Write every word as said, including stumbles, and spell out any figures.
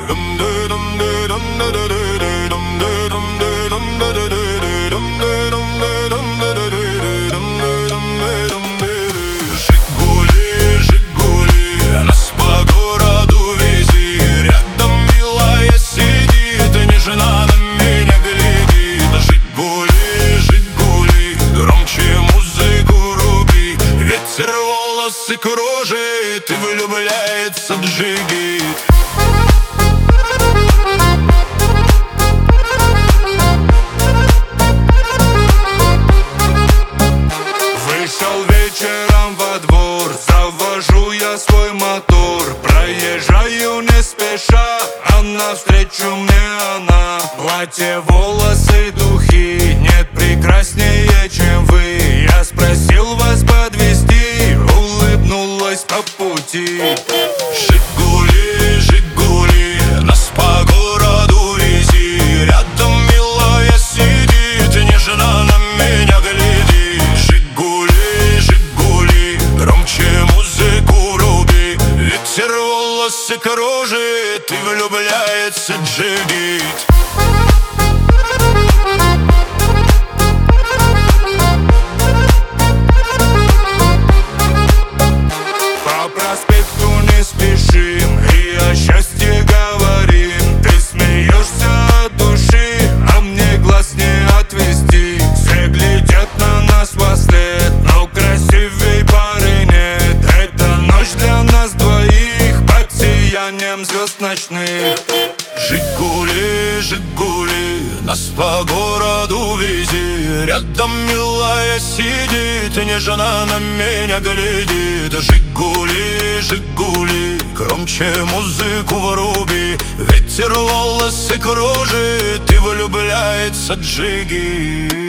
Жигули, Жигули, нас по городу вези. Рядом милая сидит, нежно на меня глядит. Жигули, Жигули, громче музыку руби. Ветер волосы кружит и влюбляется в джигит. Вышел вечером во двор, завожу я свой мотор. Проезжаю не спеша, а навстречу мне она. Платье, волосы, духи, нет прекраснее, чем вы. Я спросил вас подвезти, улыбнулась по пути. Жигули, Жигули, нас по городу вези. Рядом милая сидит, нежно на меня глядит. Жигули, Жигули, громче музыку руби. Ветер волосы кружит и влюбляется джигит. По проспекту не спешим и о счастье говорим. Ты смеешься от души, а мне глаз не отвести. Все глядят на нас вослед, но красивей пары нет. Это ночь для нас двоих под сиянием звезд ночных. Жигули, Жигули, нас по городу вези. Рядом милая сидит, нежно на меня глядит. Жигули, Жигули, громче музыку вруби. Ветер волосы кружит и влюбляется джигит.